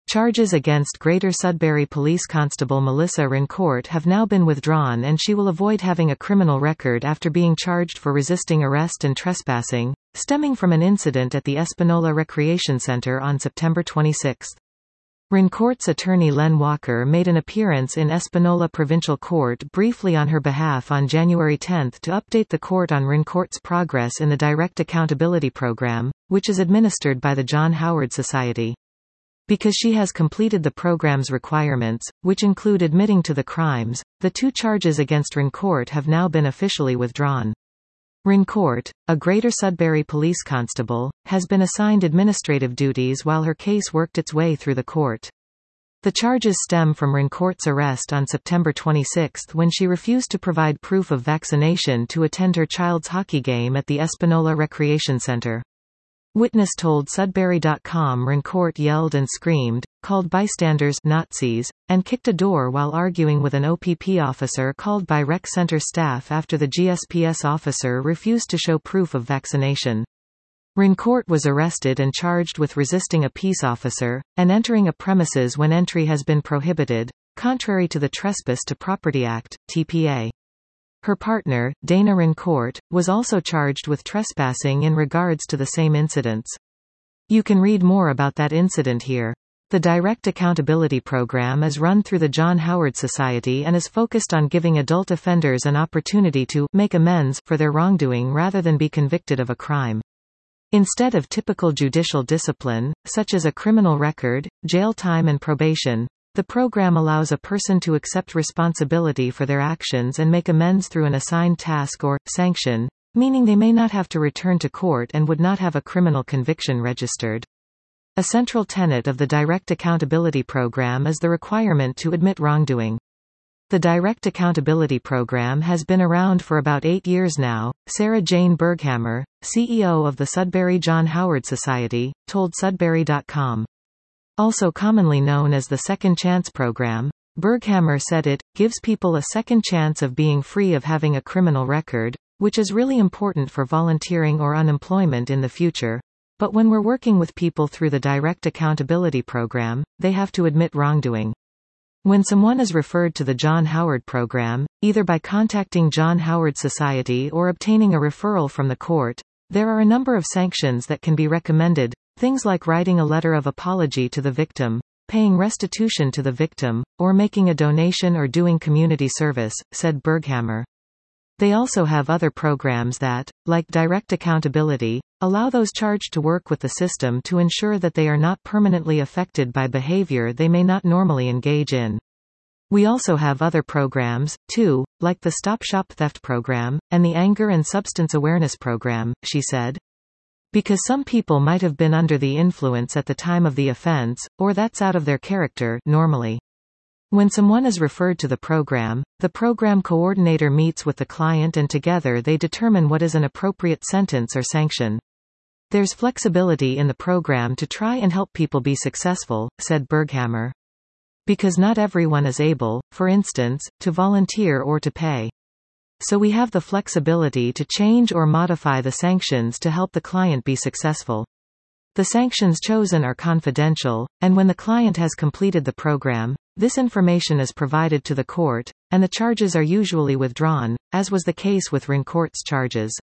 Charges against Greater Sudbury Police Constable Melissa Rincourt have now been withdrawn and she will avoid having a criminal record after being charged for resisting arrest and trespassing, stemming from an incident at the Espanola Recreation Center on September 26. Rincourt's attorney Len Walker made an appearance in Espanola Provincial Court briefly on her behalf on January 10 to update the court on Rincourt's progress in the Direct Accountability Program, which is administered by the John Howard Society. Because she has completed the program's requirements, which include admitting to the crimes, the 2 charges against Rincourt have now been officially withdrawn. Rincourt, a Greater Sudbury police constable, has been assigned administrative duties while her case worked its way through the court. The charges stem from Rincourt's arrest on September 26 when she refused to provide proof of vaccination to attend her child's hockey game at the Espanola Recreation Center. Witness told Sudbury.com Rincourt yelled and screamed, called bystanders Nazis, and kicked a door while arguing with an OPP officer called by rec center staff after the GSPS officer refused to show proof of vaccination. Rincourt was arrested and charged with resisting a peace officer, and entering a premises when entry has been prohibited, contrary to the Trespass to Property Act, TPA. Her partner, Dana Rincourt, was also charged with trespassing in regards to the same incidents. You can read more about that incident here. The Direct Accountability Program is run through the John Howard Society and is focused on giving adult offenders an opportunity to make amends for their wrongdoing rather than be convicted of a crime. Instead of typical judicial discipline, such as a criminal record, jail time and probation, the program allows a person to accept responsibility for their actions and make amends through an assigned task or sanction, meaning they may not have to return to court and would not have a criminal conviction registered. A central tenet of the Direct Accountability Program is the requirement to admit wrongdoing. The Direct Accountability Program has been around for about 8 years now, Sarah Jane Berghammer, CEO of the Sudbury John Howard Society, told Sudbury.com. Also commonly known as the Second Chance Program, Berghammer said it gives people a second chance of being free of having a criminal record, which is really important for volunteering or unemployment in the future. But when we're working with people through the Direct Accountability Program, they have to admit wrongdoing. When someone is referred to the John Howard Program, either by contacting John Howard Society or obtaining a referral from the court, there are a number of sanctions that can be recommended. Things like writing a letter of apology to the victim, paying restitution to the victim, or making a donation or doing community service, said Berghammer. They also have other programs that, like Direct Accountability, allow those charged to work with the system to ensure that they are not permanently affected by behavior they may not normally engage in. We also have other programs, too, like the Stop Shop Theft program, and the Anger and Substance Awareness program, she said. Because some people might have been under the influence at the time of the offense, or that's out of their character, normally. When someone is referred to the program coordinator meets with the client and together they determine what is an appropriate sentence or sanction. There's flexibility in the program to try and help people be successful, said Berghammer. Because not everyone is able, for instance, to volunteer or to pay. So we have the flexibility to change or modify the sanctions to help the client be successful. The sanctions chosen are confidential, and when the client has completed the program, this information is provided to the court, and the charges are usually withdrawn, as was the case with Rincourt's charges.